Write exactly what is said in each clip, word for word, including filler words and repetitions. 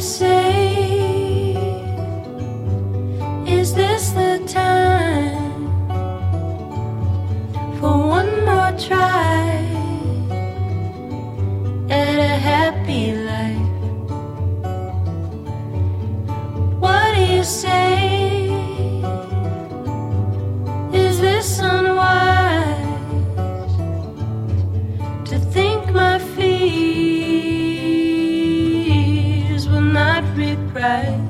say? Is this the time for one more try at a happy life? What do you say? Is this unwise to think my fears will not reprise?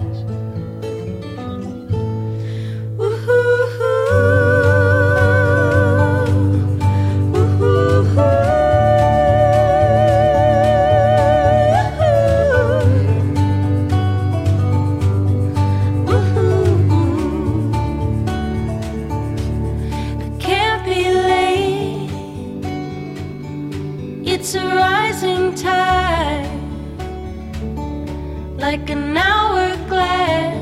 It's a rising tide, like an hourglass,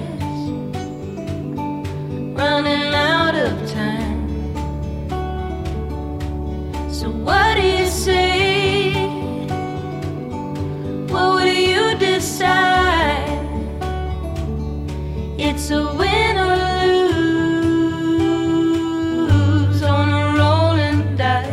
running out of time. So what do you say? What would you decide? It's a win or lose on a rolling dice.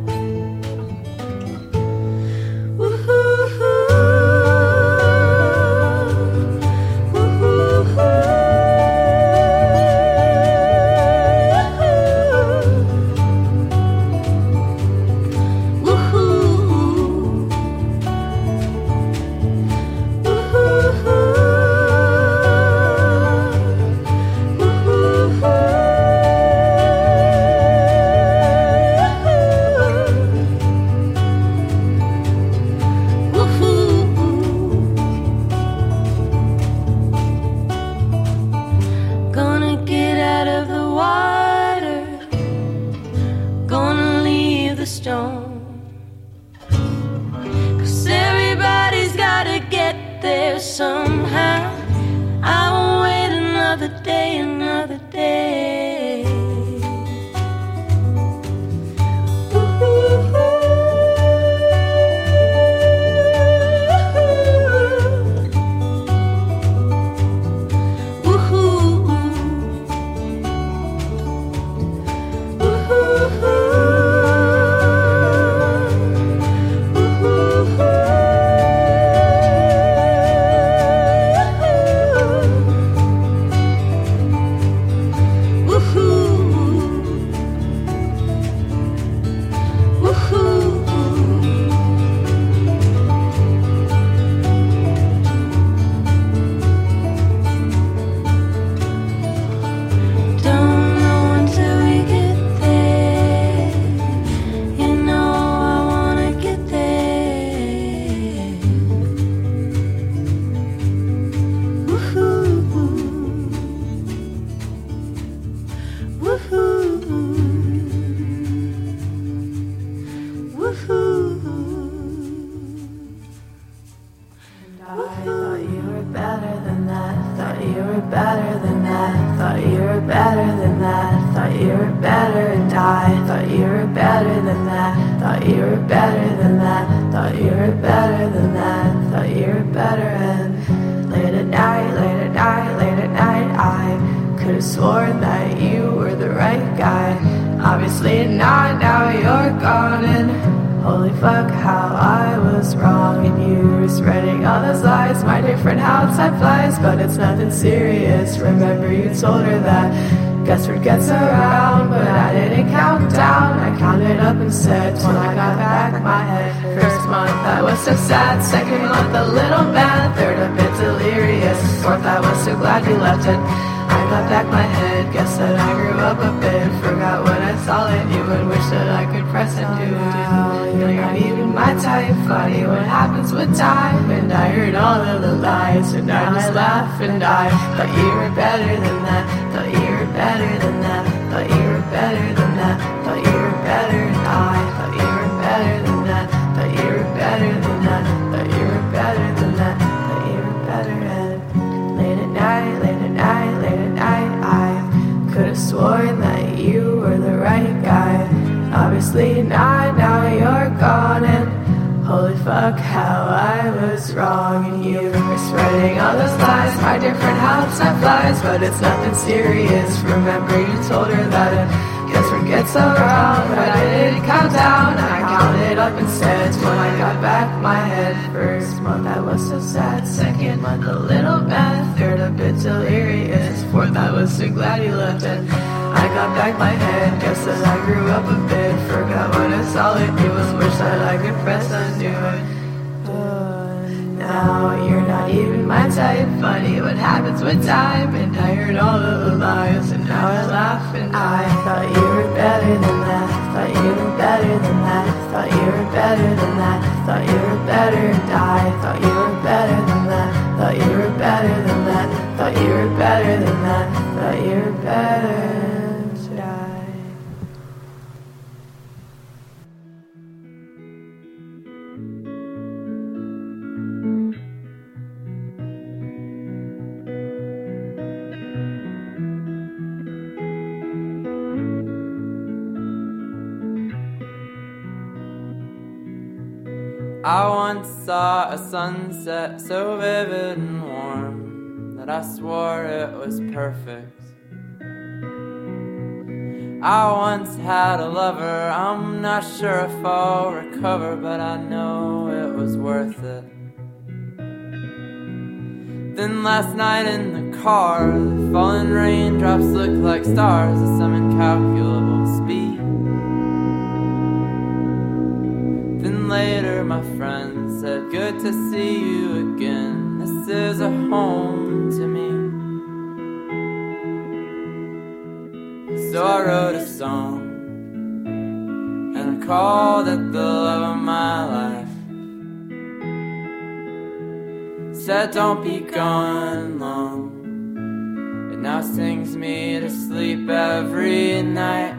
Stone, 'cause everybody's gotta get there somehow. I won't wait another day, another day. Better than that, thought you were better than that, thought you were better, and I thought you were better than that, thought you were better than that, thought you were better than that, thought you were better. And late at night, late at night, late at night, I could have sworn that you were the right guy. Obviously not, now you're gone, and holy fuck how I was wrong. And you were spreading all those lies, my different outside flies, but it's nothing serious. Remember you told her that guessword gets around, but I didn't count down. I counted up and said when I got back my head. First month I was so sad, second month a little bad, third a bit delirious, fourth I was so glad you left it. I got back my head, guess that I grew up a bit, forgot what I saw in you and wish that I could press and do. You're not even my type, funny what happens with time. And I heard all of the lies, and I just laugh and I thought you were better than that, thought you were better than that, thought you were better than that, thought you were better, and I thought you were better than that, thought you were better than that, thought you were better than that, thought you were better. And late at night, late at night, late at night, I could have sworn that you were the right guy. Obviously not, now you're gone, and holy fuck how I was wrong. And you were spreading all those lies, my different helps and flies, but it's nothing serious. Remember you told her that it gets where it gets so wrong, but I didn't count down, I counted up instead. When I got back my head, first month I was so sad, second month a little bad, third a bit delirious, fourth I was so glad you left it. I got back my head, guess that I grew up a bit, forgot what it's all it do was wish that I could press undo it. Uh, now you're not even my type, funny what happens with time, and I heard all of the lies, and now I laugh and I thought you were better than that, thought you were better than that, thought you were better than that, thought you were better and I thought you were better than that, thought you were better than that, thought you were better than that, thought you were better. I once saw a sunset so vivid and warm that I swore it was perfect. I once had a lover, I'm not sure if I'll recover, but I know it was worth it. Then last night in the car, the falling raindrops looked like stars at some incalculable speed. Then later my friend said, good to see you again, this is a home to me. So I wrote a song, and I called it the love of my life. Said don't be gone long, it now sings me to sleep every night.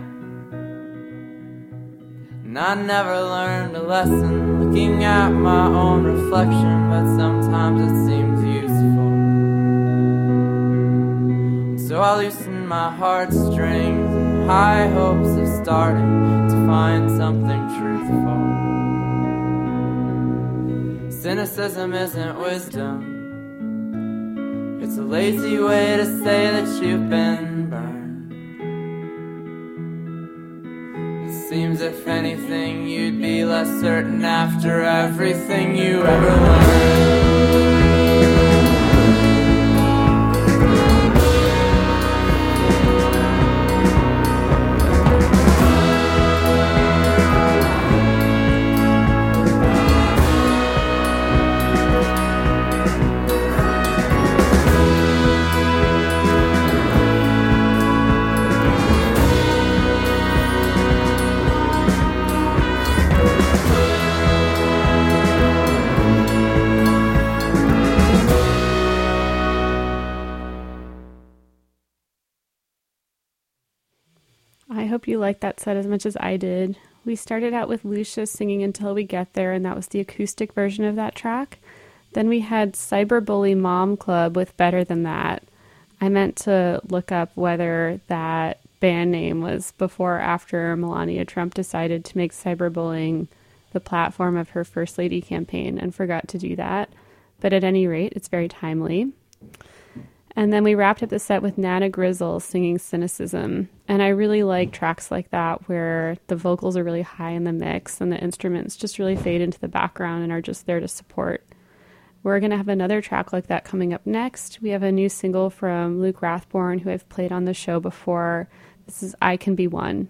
And I never learned a lesson looking at my own reflection, but sometimes it seems useful. So I loosen my heartstrings in high hopes of starting to find something truthful. Cynicism isn't wisdom, it's a lazy way to say that you've been burned. Seems if anything you'd be less certain after everything you ever learned. I hope you liked that set as much as I did. We started out with Lucia singing Until We Get There, and that was the acoustic version of that track. Then we had Cyberbully Mom Club with Better Than That. I meant to look up whether that band name was before or after Melania Trump decided to make cyberbullying the platform of her First Lady campaign and forgot to do that. But at any rate, it's very timely. And then we wrapped up the set with Nana Grizzle singing Cynicism. And I really like tracks like that where the vocals are really high in the mix and the instruments just really fade into the background and are just there to support. We're going to have another track like that coming up next. We have a new single from Luke Rathborn, who I've played on the show before. This is I Can Be One.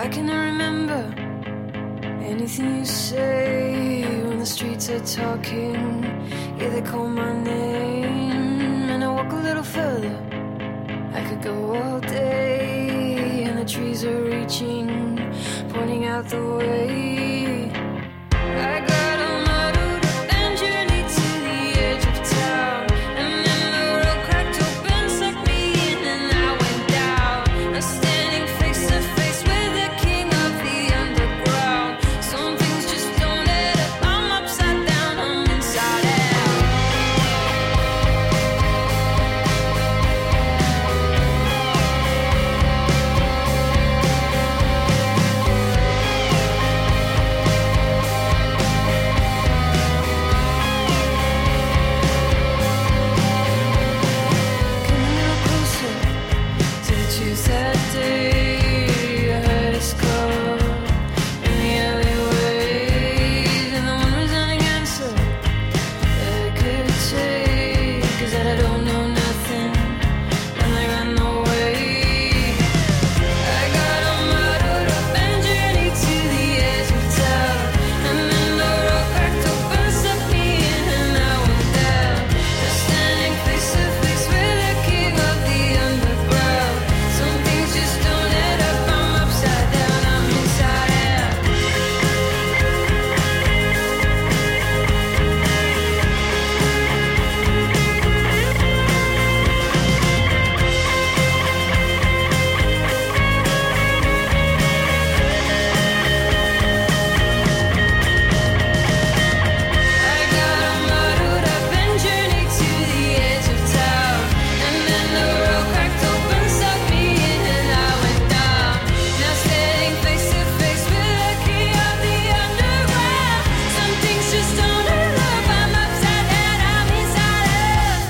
Why can't I remember anything you say when the streets are talking? Yeah, they call my name, and I walk a little further. I could go all day, and the trees are reaching, pointing out the way. I got a muddled up and journey to the edge of town, and then the road cracked open, sucked me in, and I went down. I'm standing face to face with the king of the underground. Some things just don't add up. I'm upside down, I'm inside out. That day I heard his call in the alleyways, and the one resounding answer that I could take is that I don't know nothing, and I got no way. I got a muddled up and journey to the edge of town, and then the road cracked open, sucked me in, and I went down. Just standing face to face with the king of the underground. Some things just don't add up. I'm upside down, I'm inside out. I got a muddled up and journey to the edge of town, and then the road cracked open, sucked me in, and I went down. Now standing face to face with the king of the underground. Some things just don't add up. I'm upside down, I'm inside out.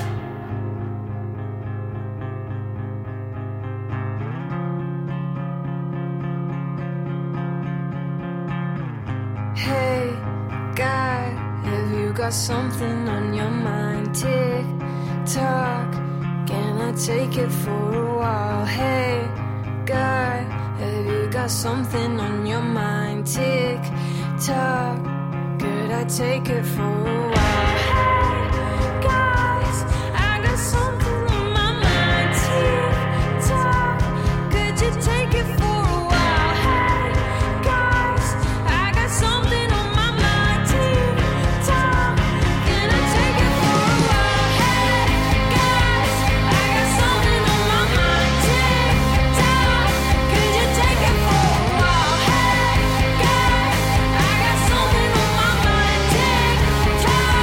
Hey, guy, have you got something on your mind? Tick tock, can I take it for a while? Hey, guy, have you got something on your mind? Tick tock, could I take it for a while? Hey, guys, I got something on my mind. Tick tock, could you take it for a while? Hey, guys, I got something on my mind. Tick tock, can I take it for a while? Hey, guys, I got something on my mind. Tick tock, could you take it for a while? Hey, guys, I got something on my mind. Tick tock.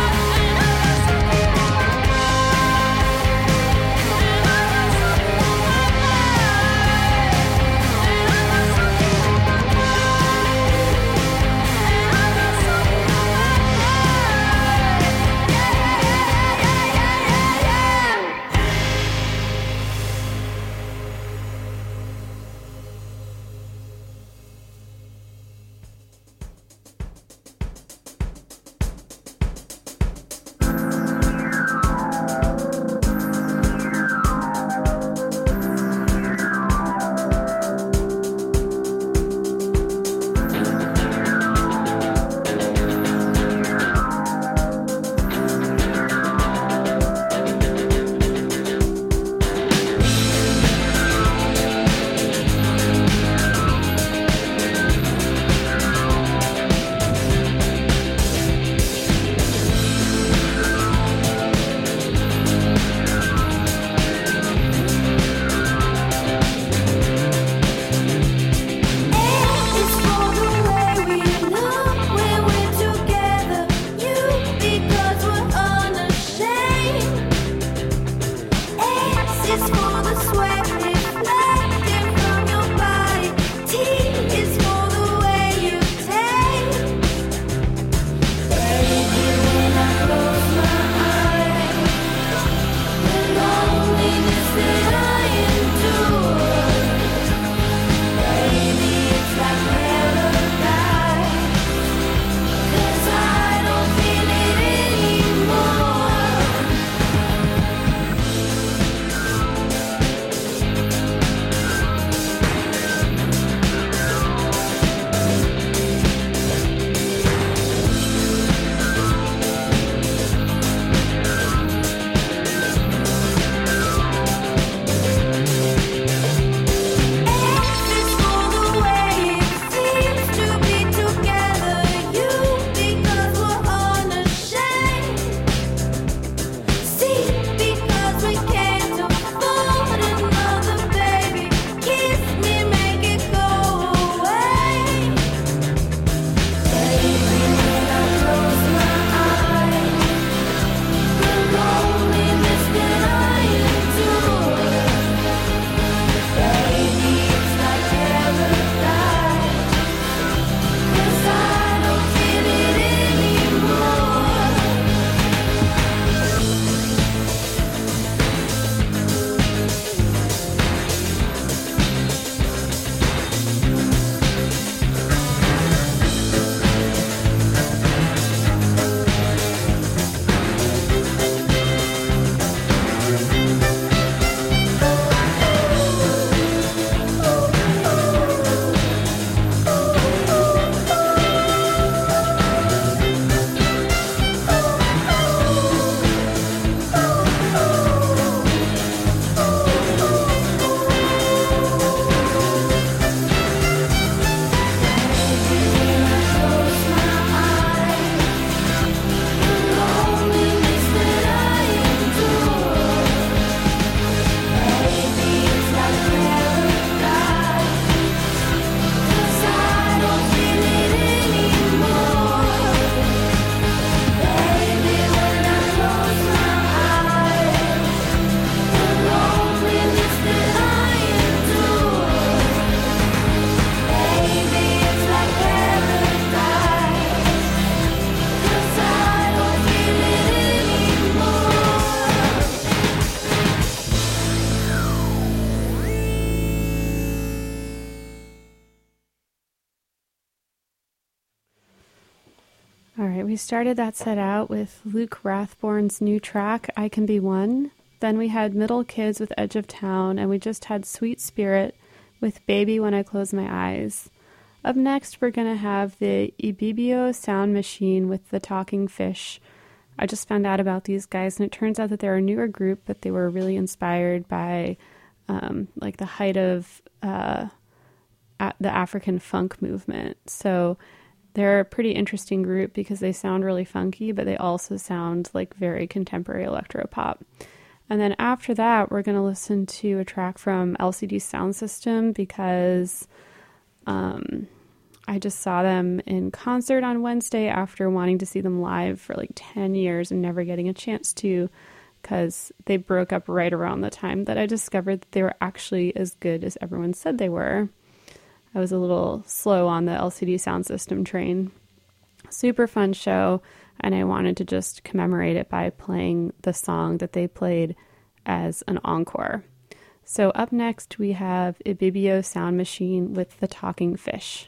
We started that set out with Luke Rathborne's new track, I Can Be One. Then we had Middle Kids with Edge of Town, and we just had Sweet Spirit with Baby When I Close My Eyes. Up next, we're going to have the Ibibio Sound Machine with The Talking Fish. I just found out about these guys, and it turns out that they're a newer group, but they were really inspired by um, like the height of uh, a- the African funk movement. So they're a pretty interesting group because they sound really funky, but they also sound like very contemporary electropop. And then after that, we're going to listen to a track from L C D Sound System because um, I just saw them in concert on Wednesday after wanting to see them live for like ten years and never getting a chance to, because they broke up right around the time that I discovered that they were actually as good as everyone said they were. I was a little slow on the L C D Sound System train. Super fun show, and I wanted to just commemorate it by playing the song that they played as an encore. So up next we have Ibibio Sound Machine with The Talking Fish.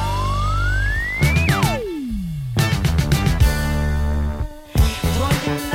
Twenty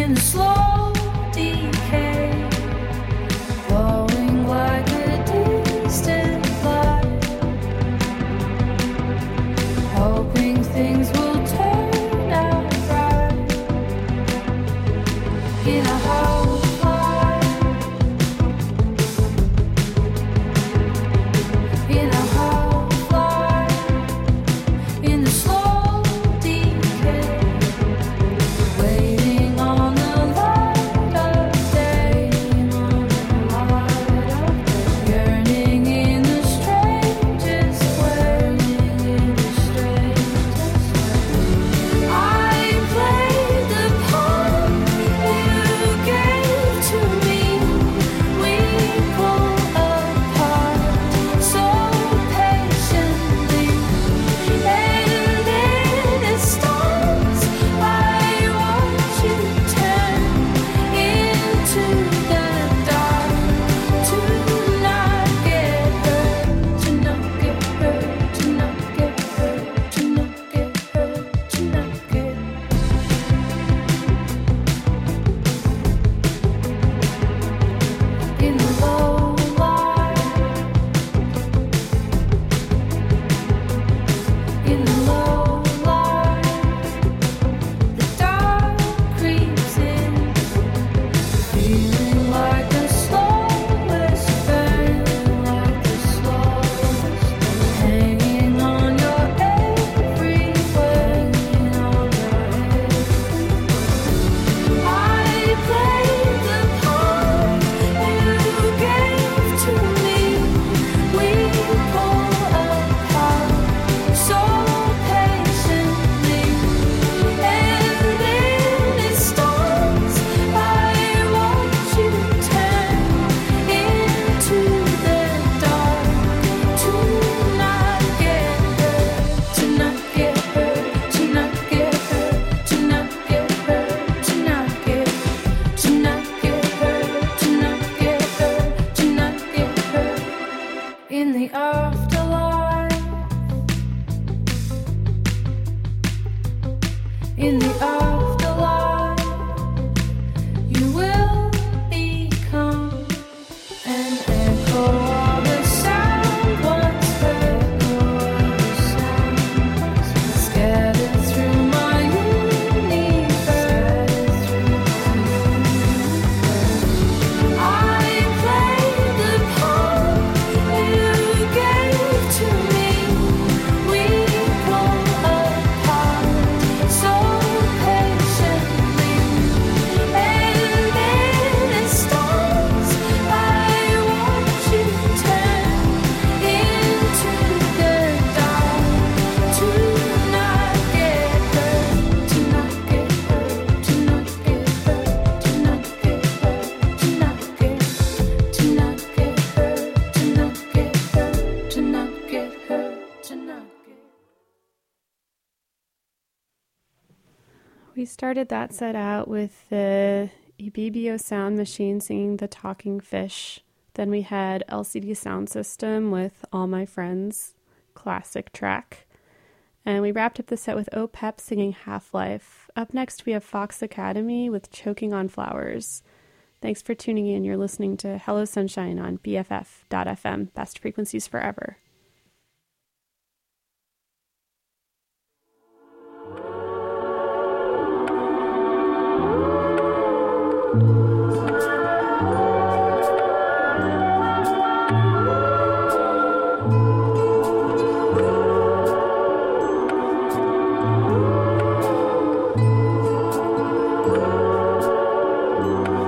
We started that set out with the Ibibio Sound Machine singing The Talking Fish. Then we had L C D Sound System with All My Friends, classic track. And we wrapped up the set with O P E P singing Half-Life. Up next we have Fox Academy with Choking on Flowers. Thanks for tuning in. You're listening to Hello Sunshine on B F F dot F M, best frequencies forever.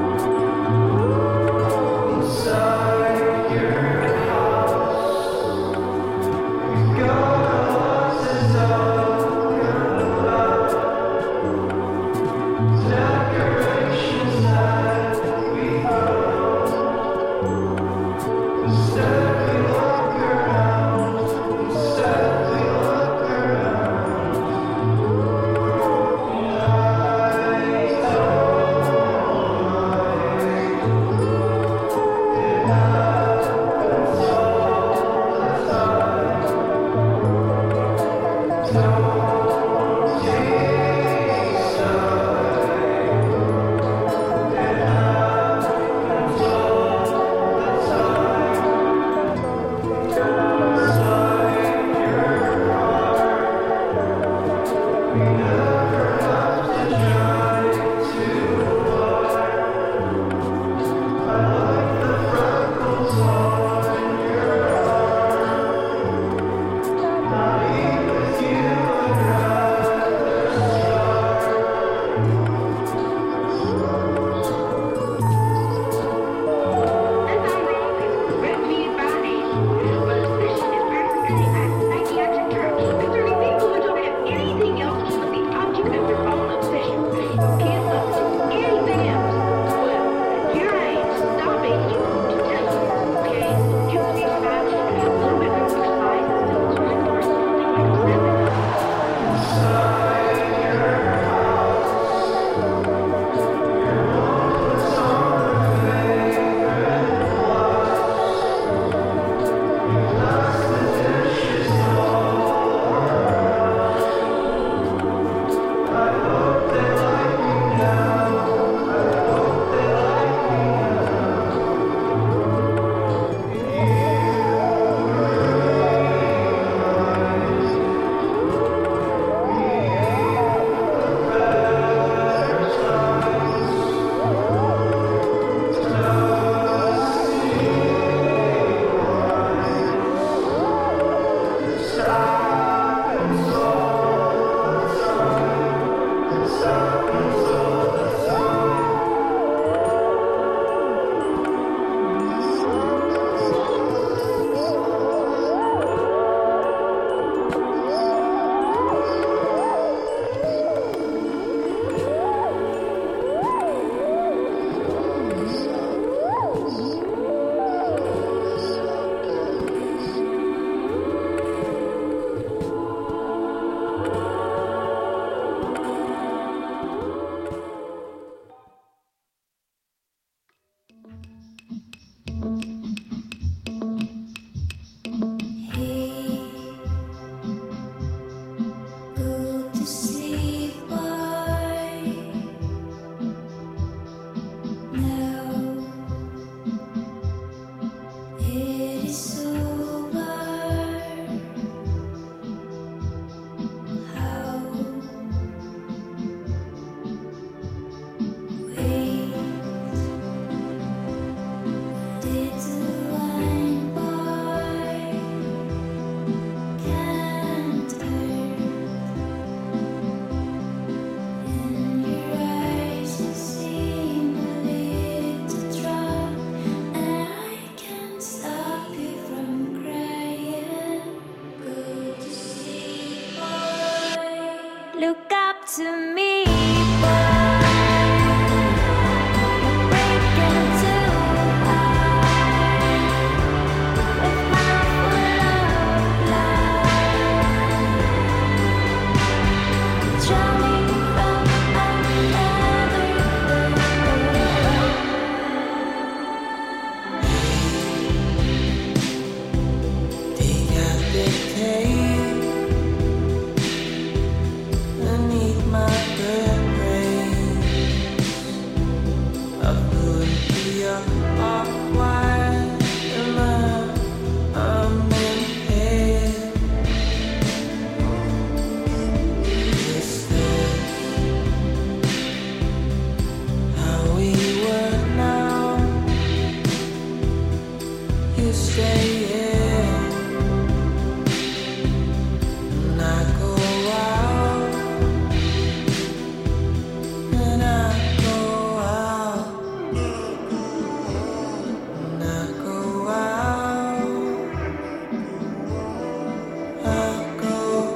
Inside your house. to me, boy. Breaking too high with my full of life. Drowning from another decapitate. I need my brain. I would be a hot wine in my I'm in head. Is this how we were now? You say yeah, and I go out, and I go out, and I go out, I go.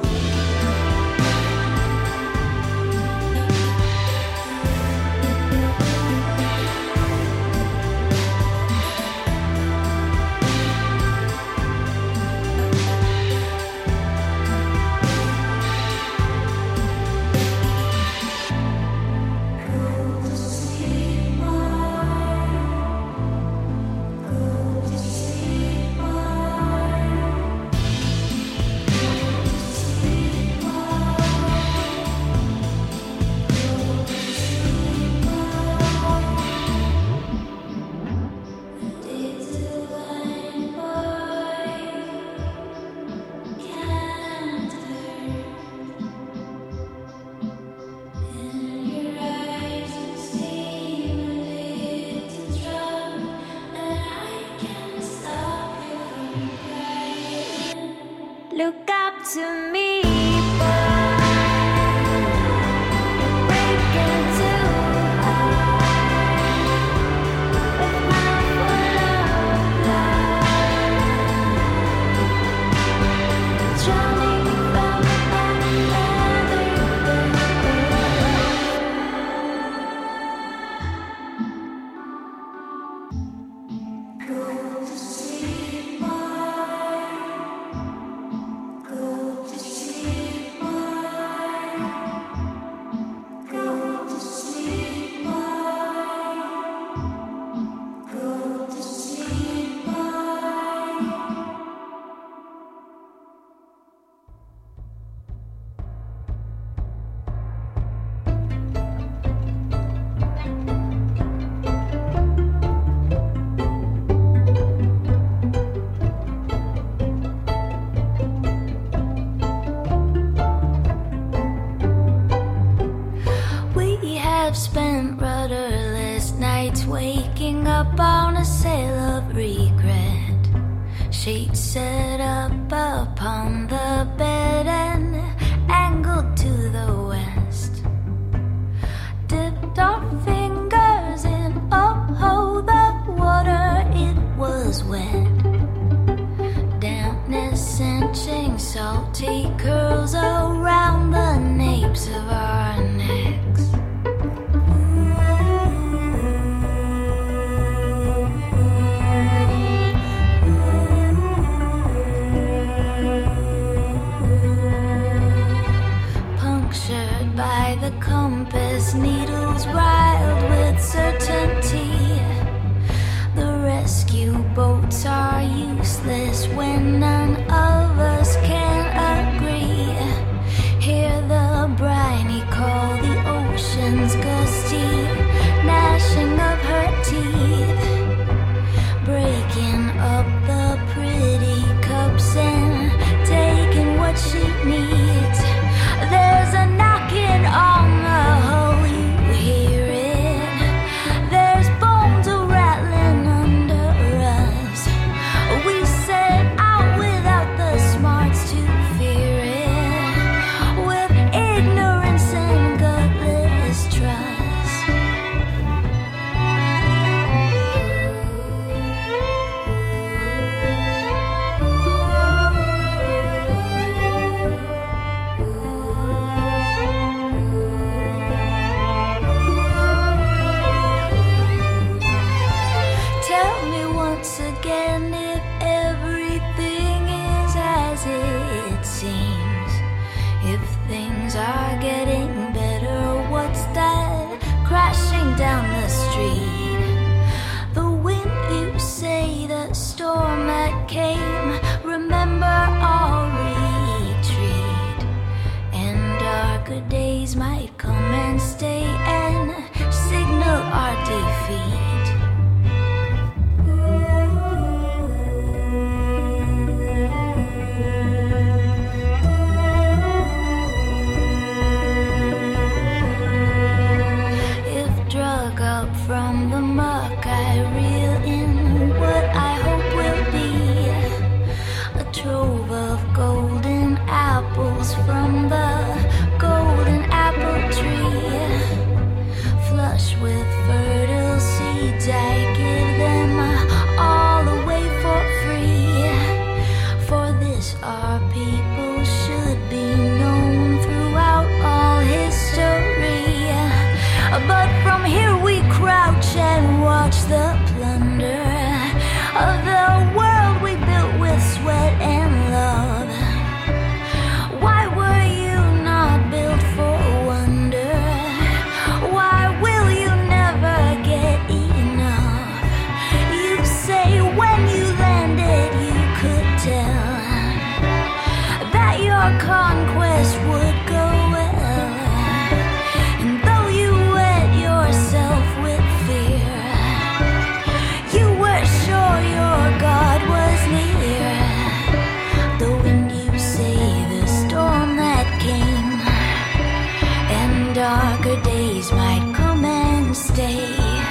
Look up to me, boy. Breaking too high with my full of life. Drowning from another Go to sleep, boy. Go to sleep, boy. Go to sleep, boy. Go to sleep, boy. We have spent rudderless nights waking up on a sail of regret. Sheets set up upon the bed and angled to the west. Dipped our fingers in, oh, the water, it was wet. Dampness cinching salty curls around the napes of our necks. Punctured by the compass, needles riled with certainty. The rescue boats are useless when none of us can agree. Hear the briny call, the ocean's gusty gnashing of her teeth, breaking up the pretty cups and taking what she needs. There's a knocking on the hull, you hear it. There's bones a rattling under us. We set out without the smarts to retreat. The wind, you say, the storm that came, remember our retreat. And darker days might come and stay and signal our defeat. From the muck I reel in what I hope will be a trove of golden apples from the golden apple tree. Flush with fertile seeds, I give them all away for free. For this our people should be known throughout all history. But from here we crouch and watch the plunder of the world we built with sweat and love. Why were you not built for wonder? Why will you never get enough? You say when you landed you could tell that your conquest would go well. Darker days might come and stay.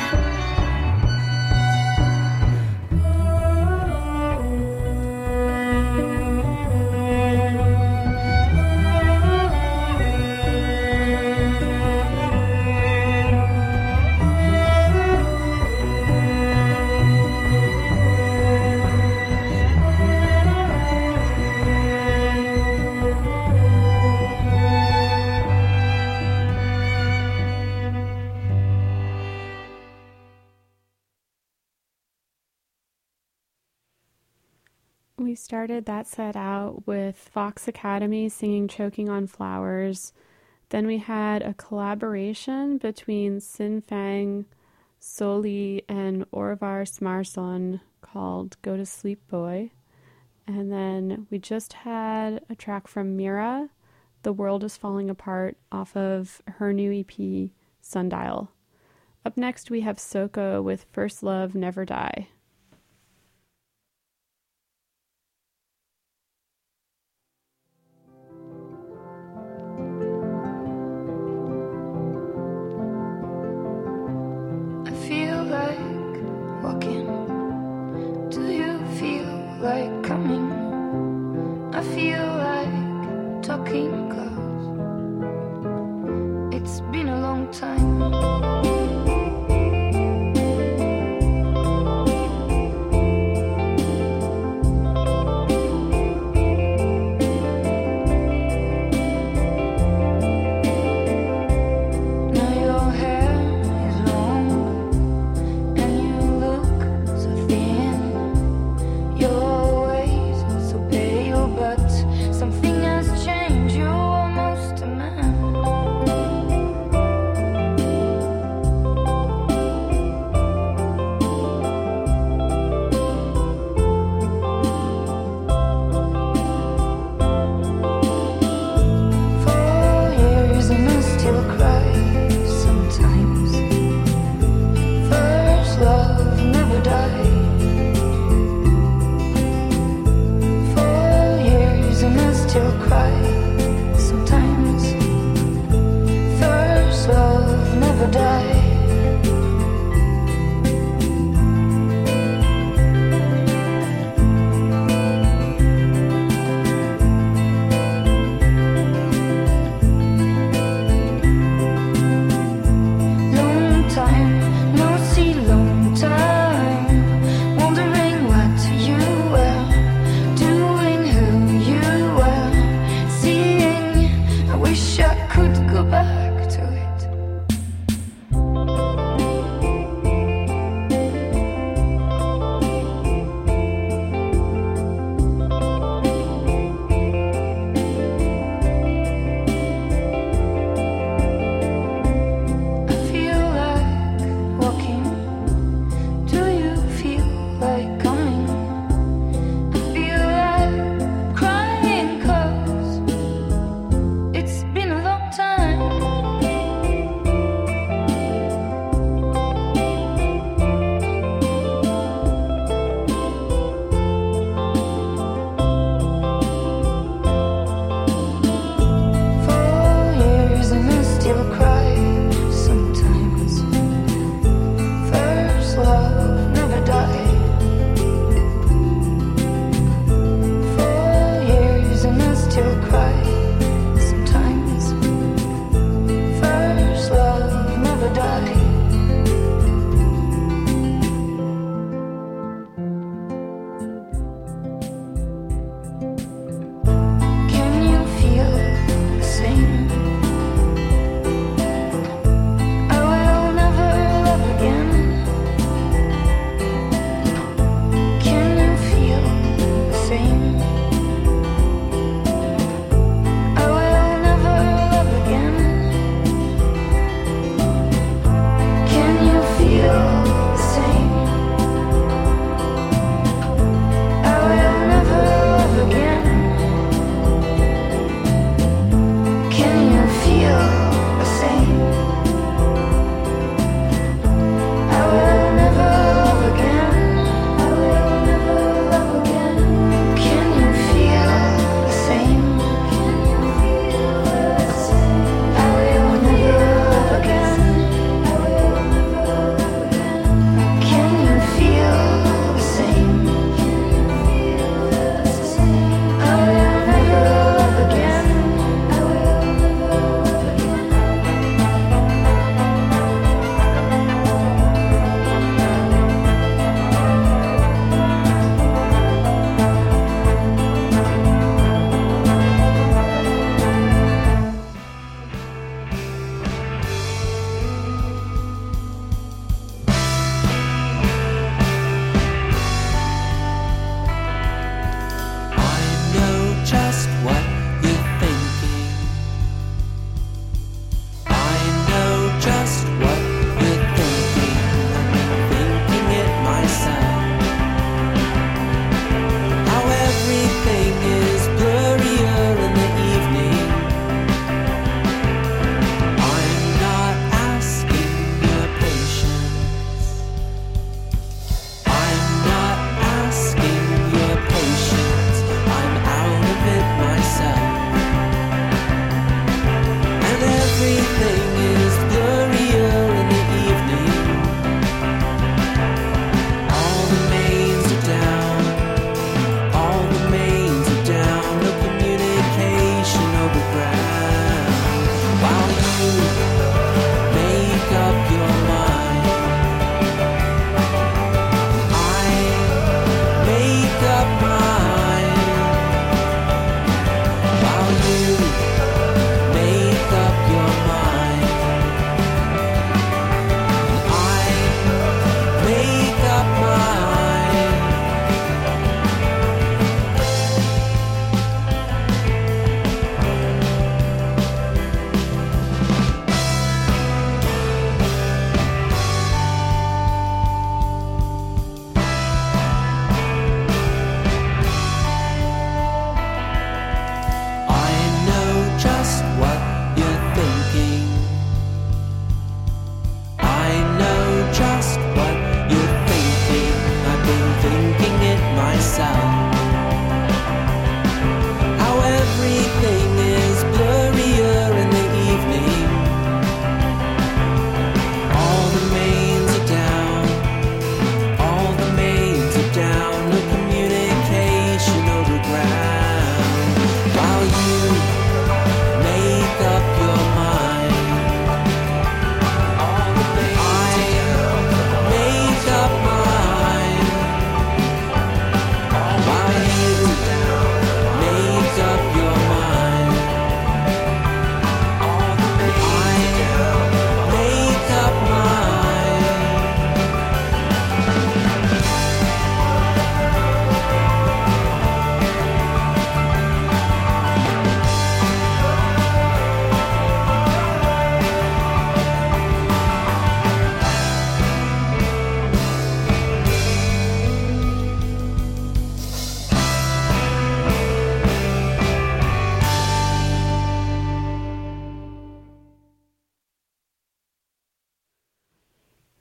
We started that set out with Fox Academy singing Choking on Flowers. Then we had a collaboration between Sin Fang, Soli, and Orvar Smarsson called Go to Sleep Boy. And then we just had a track from Mira, The World is Falling Apart, off of her new E P, Sundial. Up next we have Soko with First Love, Never Die. Like coming, I feel like talking close. It's been a long time.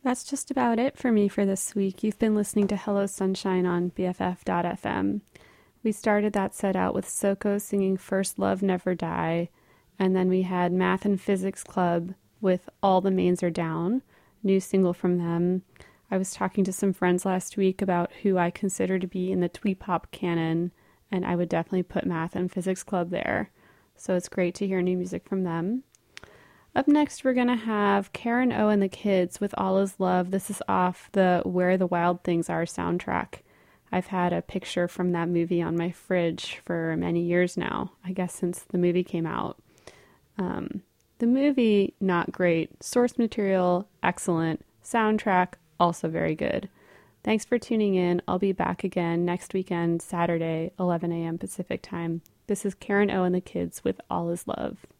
That's just about it for me for this week. You've been listening to Hello Sunshine on B F F dot F M. We started that set out with Soko singing First Love Never Die, and then we had Math and Physics Club with All the Mains Are Down, new single from them. I was talking to some friends last week about who I consider to be in the twee pop canon, and I would definitely put Math and Physics Club there. So it's great to hear new music from them. Up next, we're going to have Karen O and the Kids with All Is Love. This is off the Where the Wild Things Are soundtrack. I've had a picture from that movie on my fridge for many years now, I guess since the movie came out. Um, the movie, not great. Source material, excellent. Soundtrack, also very good. Thanks for tuning in. I'll be back again next weekend, Saturday, eleven a.m. Pacific time. This is Karen O and the Kids with All Is Love.